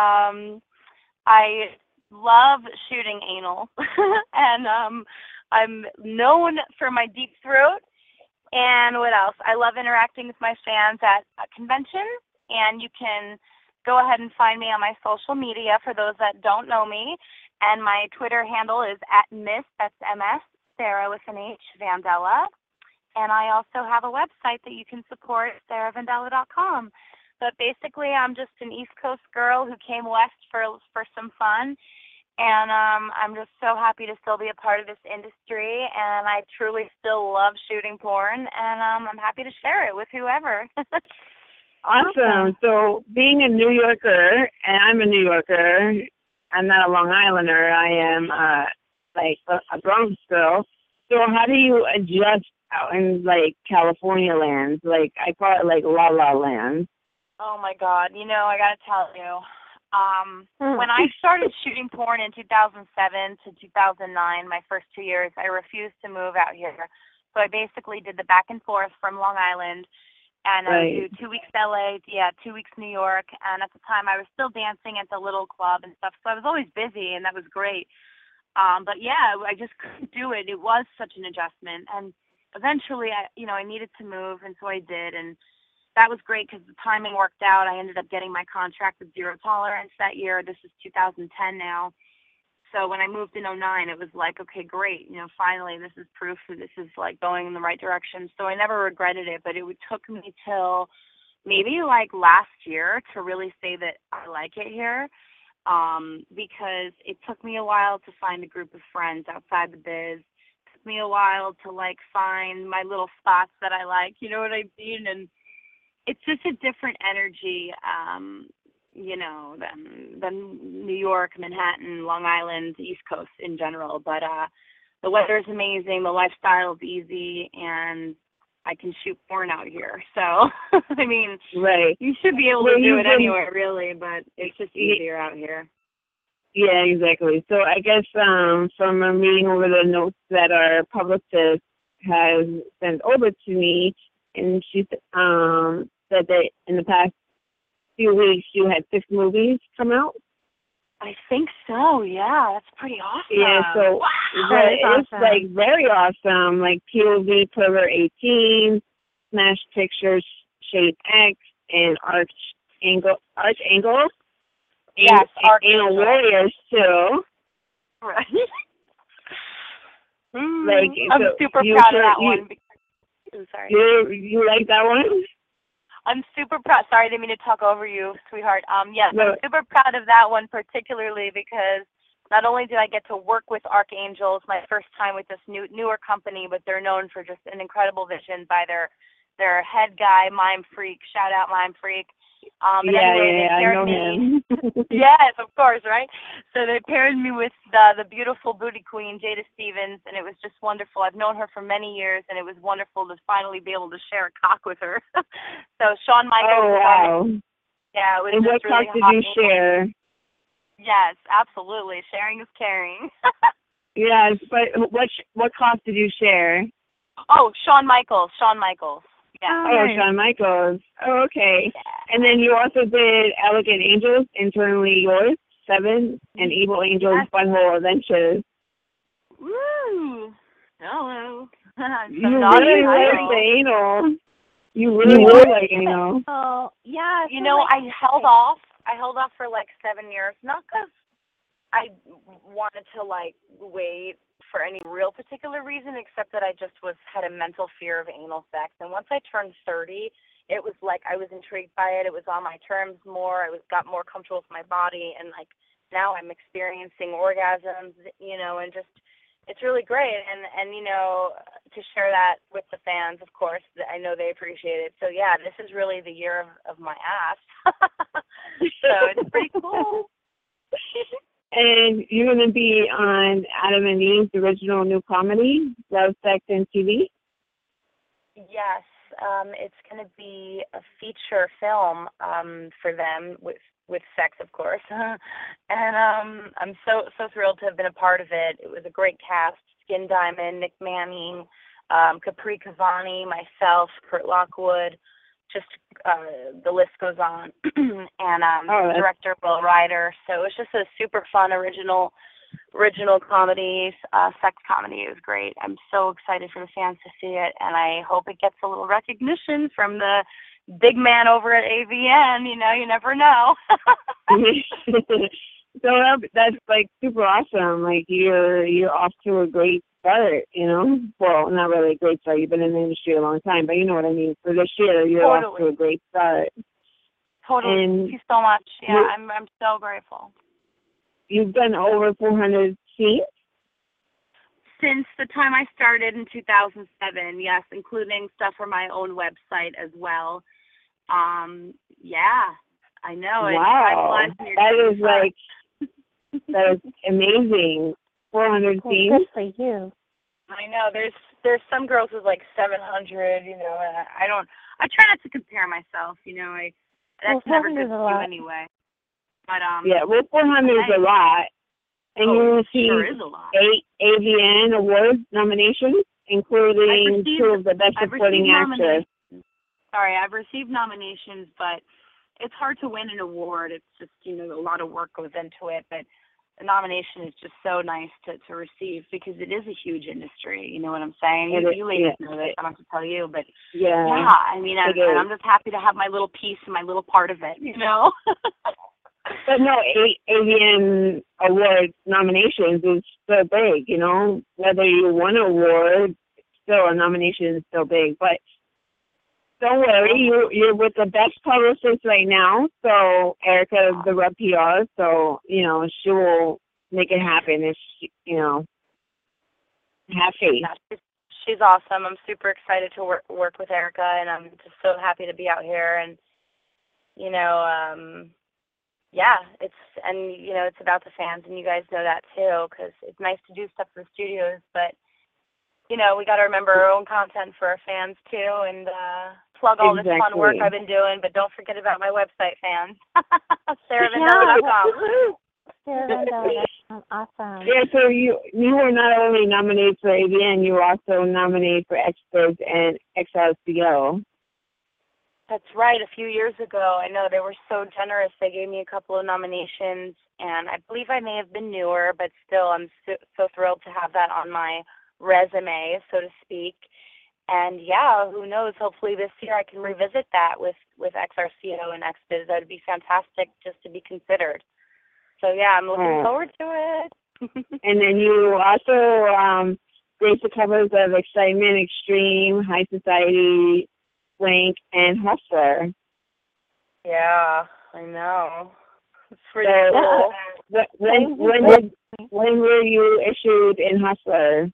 I love shooting anal, and I'm known for my deep throat. And what else? I love interacting with my fans at conventions, and you can go ahead and find me on my social media for those that don't know me. And my Twitter handle is @Miss, that's MS, Sarah with an H, Vandella. And I also have a website that you can support, sarahvandella.com. But basically, I'm just an East Coast girl who came west for some fun. And I'm just so happy to still be a part of this industry. And I truly still love shooting porn. And I'm happy to share it with whoever. Awesome. So being a New Yorker, and I'm a New Yorker, I'm not a Long Islander. I am like a Bronx girl. So how do you adjust out in like California lands? Like I call it like La La Land. Oh my God! You know, I gotta tell you, when I started shooting porn in 2007 to 2009, my first 2 years, I refused to move out here. So I basically did the back and forth from Long Island. And I would do 2 weeks LA, 2 weeks New York. And at the time, I was still dancing at the little club and stuff. So I was always busy, and that was great. But yeah, I just couldn't do it. It was such an adjustment. And eventually, I needed to move, and so I did. And that was great because the timing worked out. I ended up getting my contract with Zero Tolerance that year. This is 2010 now. So when I moved in 2009, it was like, okay, great. Finally, this is proof that this is like going in the right direction. So I never regretted it, but it took me till maybe like last year to really say that I like it here. Because it took me a while to find a group of friends outside the biz. It took me a while to like find my little spots that I like. You know what I mean? And it's just a different energy. Than New York, Manhattan, Long Island, East Coast in general. But the weather is amazing, the lifestyle is easy, and I can shoot porn out here. So, I mean, you should be able to do it anywhere, really, but it's just easier out here. Yeah, exactly. So I guess from reading over the notes that our publicist has sent over to me, and she said that in the past few weeks you had 6 movies come out. I think so. Yeah, that's pretty awesome. Yeah, so wow, it's awesome. Like very awesome. Like POV Pervert 18, Smash Pictures, Shape X, and Archangel. Yes, Archangel Warriors too. Right. Like I'm super proud of that one. I'm sorry. You like that one? I'm super proud. Sorry, I didn't mean to talk over you, sweetheart. Yes, I'm super proud of that one particularly because not only did I get to work with Archangels, my first time with this newer company, but they're known for just an incredible vision by their head guy, Mime Freak. Shout out Mime Freak. I know him. Yes, of course, right? So they paired me with the beautiful booty queen, Jada Stevens, and it was just wonderful. I've known her for many years, and it was wonderful to finally be able to share a cock with her. So Shawn Michaels. Oh, wow. Yeah, it was and just what really cock did you share? Yes, absolutely. Sharing is caring. Yes, but what cock did you share? Oh, Shawn Michaels. Yeah. Oh, Shawn Michaels. Oh, okay. Yeah. And then you also did Elegant Angels, Internally Yours, 7, and Evil Angels, Butthole Adventures. Woo! Hello. You really like the anal. You really like anal. Oh, yeah. You know, I held off for like 7 years, not because I wanted to like wait for any real particular reason, except that I just had a mental fear of anal sex. And once I turned 30, it was like I was intrigued by it. It was on my terms more. I got more comfortable with my body, and like now I'm experiencing orgasms, and just it's really great. And to share that with the fans, of course, I know they appreciate it. So yeah, this is really the year of my ass. So it's pretty cool. And you're going to be on Adam and Eve's original new comedy, Love, Sex, and TV? Yes, it's going to be a feature film for them with sex, of course. And I'm so thrilled to have been a part of it. It was a great cast: Skin Diamond, Nick Manning, Capri Cavani, myself, Kurt Lockwood. Just the list goes on. And director Will Ryder. So it was just a super fun original comedy, sex comedy. It was great. I'm so excited for the fans to see it, and I hope it gets a little recognition from the big man over at AVN. You know, you never know. So that's like super awesome. Like you're off to a great start, you know. Well, not really a great start. You've been in the industry a long time, but you know what I mean. For this year, you're off to a great start. Totally. And thank you so much. Yeah, I'm so grateful. You've done over 400 seats? Since the time I started in 2007, yes, including stuff for my own website as well. Yeah, I know. Wow. That is amazing. 400 seats? Good for you. I know. There's some girls with like 700, you know, and I try not to compare myself, you know. That's never good to do anyway. But yeah, well, 400 is a lot. And you received sure is a lot. 8 AVN Awards nominations, including 2 of the Best Supporting Actress. Sorry, I've received nominations, but it's hard to win an award. It's just, you know, a lot of work goes into it. But a nomination is just so nice to receive because it is a huge industry. You know what I'm saying? You ladies know this. I don't have to tell you, but yeah. I mean, I'm just happy to have my little piece and my little part of it. You know. But no, AVN Awards nominations is so big, you know. Whether you won an award, still a nomination is still big. But don't worry, you're with the best publicist right now. So Erica is the rep PR, so, you know, she will make it happen if she, you know, have faith. Yeah, she's awesome. I'm super excited to work with Erica, and I'm just so happy to be out here. And, you know, yeah, you know, it's about the fans, and you guys know that too, because it's nice to do stuff for the studios, but, you know, we got to remember our own content for our fans too, and plug all this fun work I've been doing, but don't forget about my website, fans. SarahVendetta.com. SarahVendetta.com. Awesome. Yeah, so you were not only nominated for AVN, you were also nominated for Experts and XRCO. That's right. A few years ago, I know they were so generous. They gave me a couple of nominations, and I believe I may have been newer, but still, I'm so thrilled to have that on my resume, so to speak. And yeah, who knows? Hopefully this year I can revisit that with XRCO and XBiz. That would be fantastic just to be considered. So yeah, I'm looking forward to it. And then you also graced the covers of Excitement, Extreme, High Society, Swank, and Hustler. Yeah, I know. It's pretty cool. When were you issued in Hustler?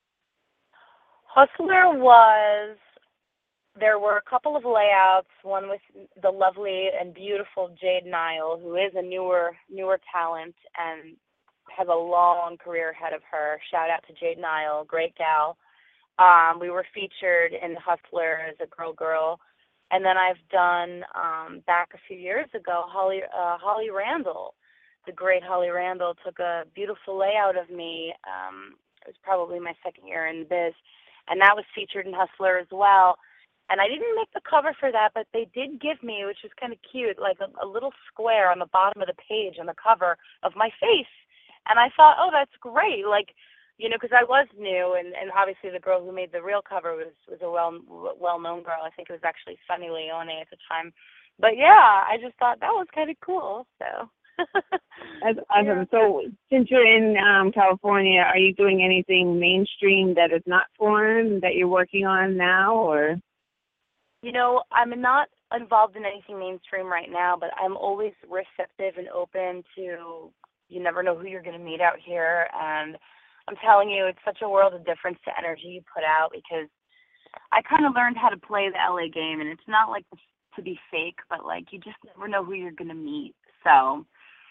Hustler there were a couple of layouts, one with the lovely and beautiful Jade Nile, who is a newer talent and has a long career ahead of her. Shout out to Jade Nile, great gal. We were featured in Hustler as a girl. And then I've done, back a few years ago, Holly Randall. The great Holly Randall took a beautiful layout of me. It was probably my second year in the biz. And that was featured in Hustler as well. And I didn't make the cover for that, but they did give me, which was kind of cute, like a little square on the bottom of the page on the cover of my face. And I thought, oh, that's great. Like, you know, because I was new, and obviously the girl who made the real cover was a well-known girl. I think it was actually Sunny Leone at the time. But yeah, I just thought that was kind of cool. So. That's awesome. Yeah. So since you're in California, are you doing anything mainstream that is not foreign that you're working on now, or? You know, I'm not involved in anything mainstream right now, but I'm always receptive and open to, you never know who you're going to meet out here. And I'm telling you, it's such a world of difference to energy you put out, because I kind of learned how to play the LA game, and it's not like to be fake, but like you just never know who you're going to meet. So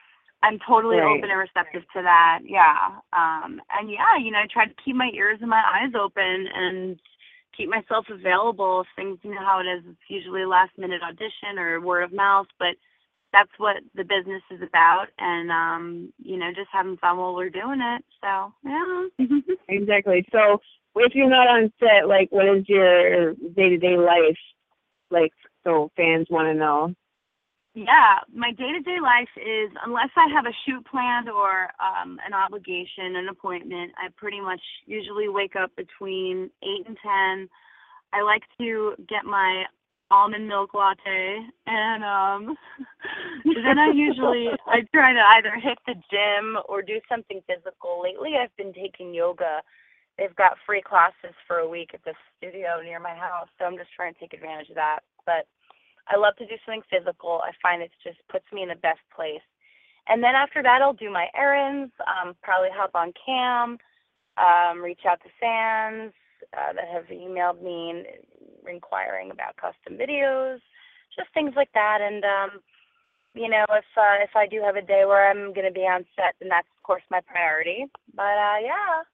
I'm totally Right. open and receptive to that. Yeah. And yeah, you know, I try to keep my ears and my eyes open and keep myself available if things, you know how it is. It's usually a last minute audition or word of mouth, but that's what the business is about. And, you know, just having fun while we're doing it. So, yeah. Exactly. So if you're not on set, like, what is your day-to-day life like? So fans want to know. Yeah, my day-to-day life is, unless I have a shoot planned or an obligation, an appointment, I pretty much usually wake up between 8 and 10. I like to get my almond milk latte, and then I try to either hit the gym or do something physical. Lately, I've been taking yoga. They've got free classes for a week at the studio near my house, so I'm just trying to take advantage of that. But I love to do something physical. I find it just puts me in the best place. And then after that, I'll do my errands, probably hop on Cam, reach out to fans that have emailed me inquiring about custom videos, just things like that. And, you know, if I do have a day where I'm going to be on set, then that's, of course, my priority. But, yeah,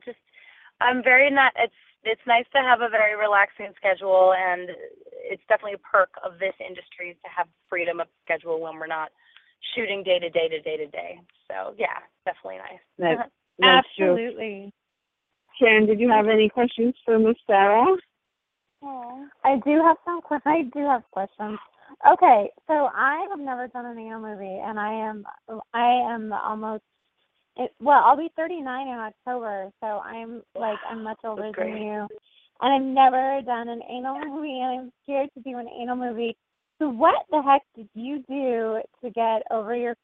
it's nice to have a very relaxing schedule, and it's definitely a perk of this industry to have freedom of schedule when we're not shooting day to day to day to day. So yeah, definitely nice. That's Absolutely. True. Karen, did you have any questions for Miss Sarah? I do have questions. Okay, so I have never done an anal movie, and I am almost. I'll be 39 in October, so I'm much older than you, and I've never done an anal movie, and I'm scared to do an anal movie. So what the heck did you do to get over your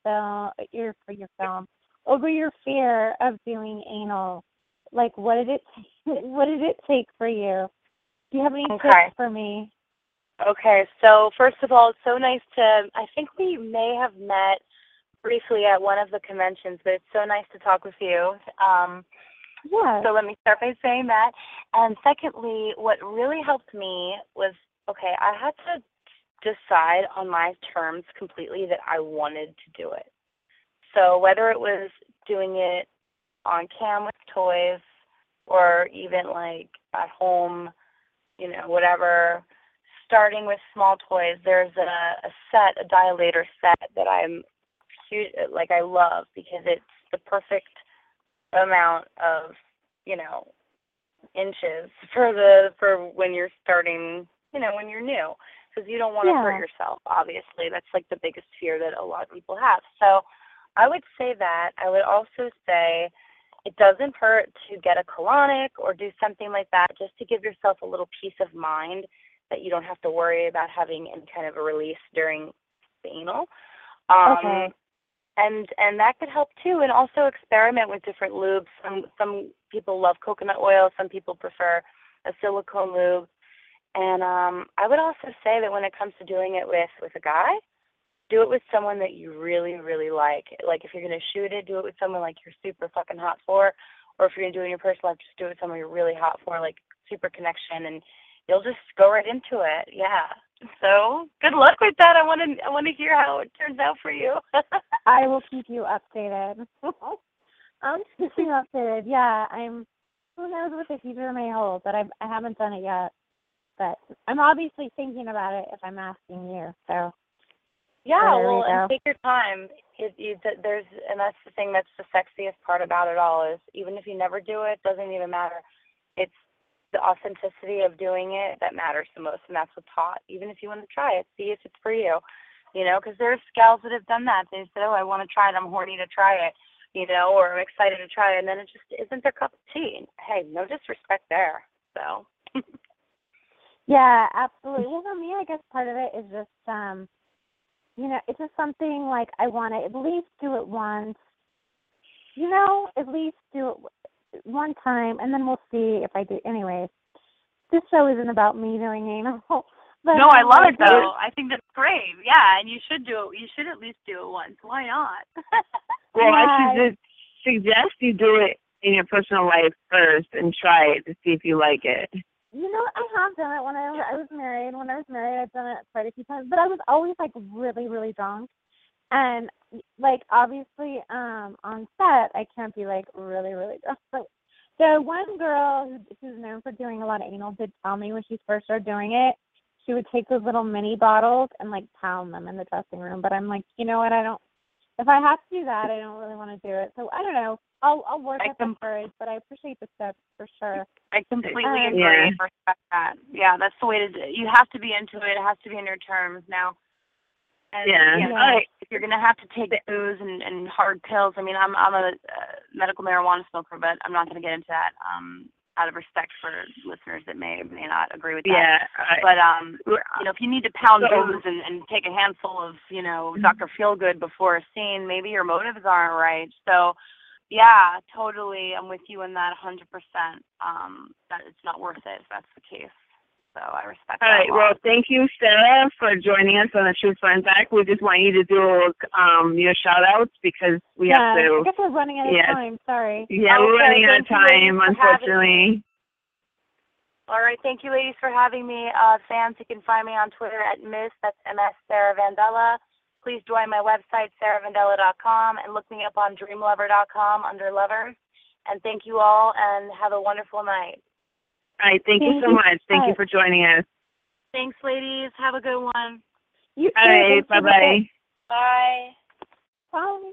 fear of doing anal? Like, what did it take for you? Do you have any tips for me? Okay, so first of all, it's so nice I think we may have met briefly at one of the conventions, but it's so nice to talk with you. Yeah. So let me start by saying that. And secondly, what really helped me was, I had to decide on my terms completely that I wanted to do it. So whether it was doing it on cam with toys or even like at home, you know, whatever, starting with small toys, there's a dilator set that I love because it's the perfect amount of, you know, inches for when you're starting, you know, when you're new, because you don't want to hurt yourself. Obviously, that's like the biggest fear that a lot of people have. So I would say that. I would also say it doesn't hurt to get a colonic or do something like that, just to give yourself a little peace of mind that you don't have to worry about having any kind of a release during the anal. And that could help too, and also experiment with different lubes. Some people love coconut oil, some people prefer a silicone lube. And I would also say that when it comes to doing it with a guy, do it with someone that you really, really like. Like if you're going to shoot it, do it with someone like you're super fucking hot for, or if you're going to do it in your personal life, just do it with someone you're really hot for, like super connection, and you'll just go right into it. Yeah. So good luck with that. I want to hear how it turns out for you. I will keep you updated. I'll keep you updated. Yeah, who knows what the future may hold, but I haven't done it yet. But I'm obviously thinking about it if I'm asking you. So yeah, well, and take your time. And that's the thing that's the sexiest part about it all is even if you never do it, doesn't even matter. It's the authenticity of doing it that matters the most, and that's what's hot. Even if you want to try it, see if it's for you, you know, because there's gals that have done that. They said, I want to try it, I'm horny to try it, you know, or I'm excited to try it, and then it just isn't their cup of tea. Hey, no disrespect there, so. Yeah, absolutely. Well, for me, I guess part of it is just, you know, it's just something like I want to at least do it once, you know, at least do it one time, and then we'll see if I do. Anyways, this show isn't about me doing anal. But no, I love it though. I think that's great. Yeah, and you should do it. You should at least do it once. Why not? Well, I should just suggest you do it in your personal life first and try it to see if you like it. You know, I have done it when I was married. When I was married, I've done it quite a few times, but I was always like really, really drunk. And like obviously on set I can't be like really drunk. The one girl who's known for doing a lot of anal did tell me when she first started doing it, she would take those little mini bottles and like pound them in the dressing room. But I'm like, you know what? If I have to do that, I don't really want to do it. So I don't know. I'll work at the courage, but I appreciate the steps for sure. I completely agree. I respect that. Yeah, that's the way to do it. You have to be into it. It has to be in your terms now. And if you're gonna have to take booze and hard pills, I mean, I'm a medical marijuana smoker, but I'm not gonna get into that out of respect for listeners that may or may not agree with that. Yeah. But if you need to pound booze and take a handful of Dr. Feelgood before a scene, maybe your motives aren't right. So yeah, totally, I'm with you in that 100%. That it's not worth it if that's the case. So I respect that. All right. Well, thank you, Sarah, for joining us on the Truth Front Back. We just want you to do your shout-outs because we have to. I guess we're running out of time. Sorry. Yeah, we're running out of time, unfortunately. All right. Thank you, ladies, for having me. Fans, you can find me on Twitter at Miss, that's MS Sarah Vandella. Please join my website, sarahvandella.com, and look me up on dreamlover.com under lovers. And thank you all, and have a wonderful night. All right, thank you so much. Thank you for joining us. Thanks, ladies. Have a good one. You too. All right, bye-bye. Bye. Bye.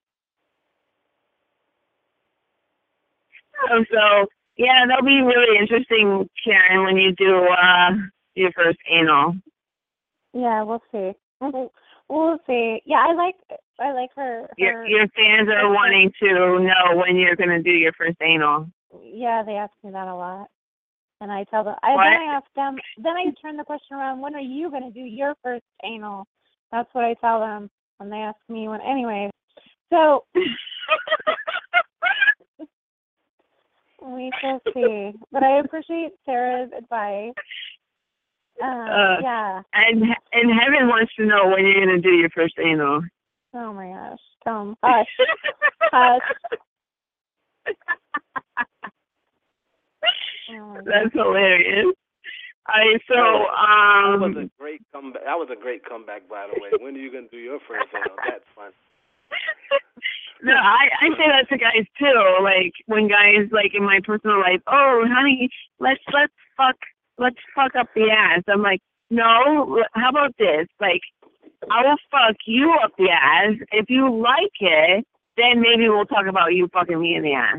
So, yeah, that'll be really interesting, Karen, when you do your first anal. Yeah, we'll see. We'll see. Yeah, I like her. Your fans are wanting to know when you're going to do your first anal. Yeah, they ask me that a lot. And I tell them, then I ask them, then I turn the question around, when are you going to do your first anal? That's what I tell them when they ask me when, anyway. So, we shall see. But I appreciate Sarah's advice. Yeah. And Heaven wants to know when you're going to do your first anal. Oh my gosh. Come. Hush. Hush. That's hilarious. That was a great comeback. That was a great comeback, by the way. When are you gonna do your first anal? That's fun. No, I say that to guys too. Like when guys like in my personal life, oh honey, let's fuck up the ass. I'm like, no, how about this? Like, I will fuck you up the ass. If you like it, then maybe we'll talk about you fucking me in the ass.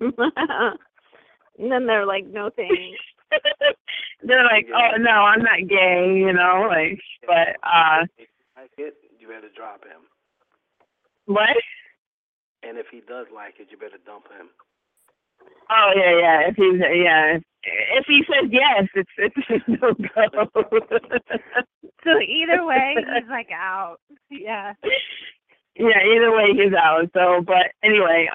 And then they're like, no thanks. They're like, oh no, I'm not gay, like, but if you like it, you better drop him. What? And if he does like it, you better dump him. Oh yeah. If he says yes, it's no go. So either way, he's like out. Yeah. Yeah, either way he's out. So, but anyway,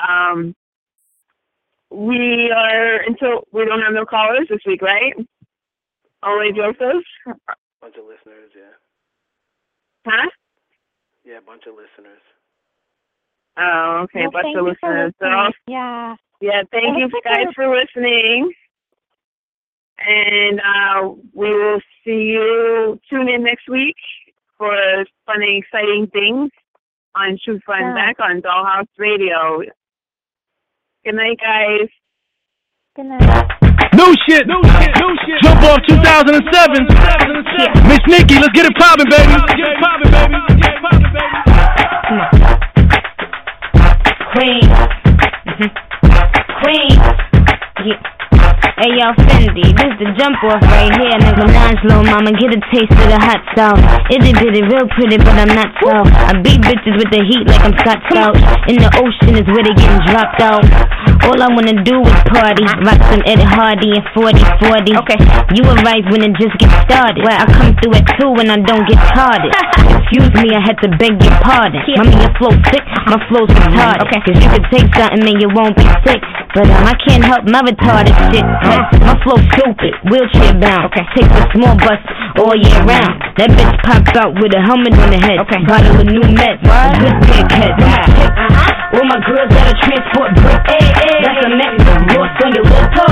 we don't have no callers this week, right? Only Joseph? Bunch of listeners, yeah. Huh? Yeah, bunch of listeners. Oh, okay, well, bunch of listeners. Yeah. Yeah, thank you guys for listening. And we will see you. Tune in next week for fun and exciting things on Truth Front Back on Dollhouse Radio. Good night, guys. Good night. New shit. Jump off 2007. Miss Nikki, let's get it poppin', baby. Queen. Yeah. Hey yo, Fendi, this the jump off right here, nigga. Minaj, little mama, get a taste of the hot sauce. Itty bitty, real pretty, but I'm not soft. I beat bitches with the heat like I'm Scott Scout. In the ocean is where they getting dropped out. All I wanna do is party. Rock some Eddie Hardy and 40-40. Okay. You arrive when it just gets started. Well, I come through at 2 when I don't get carded. Excuse me, I had to beg your pardon. Mommy, your flow sick, my flow's retarded. Okay. Cause you could take something and you won't be sick. But I can't help my retarded shit. My flow stupid, wheelchair bound. Okay. Take the small bus all year round. That bitch popped out with a helmet on the head. Okay. Bottle of new meds, a good big head. All my girls gotta transport brick. That's a mess, lost on your little toe.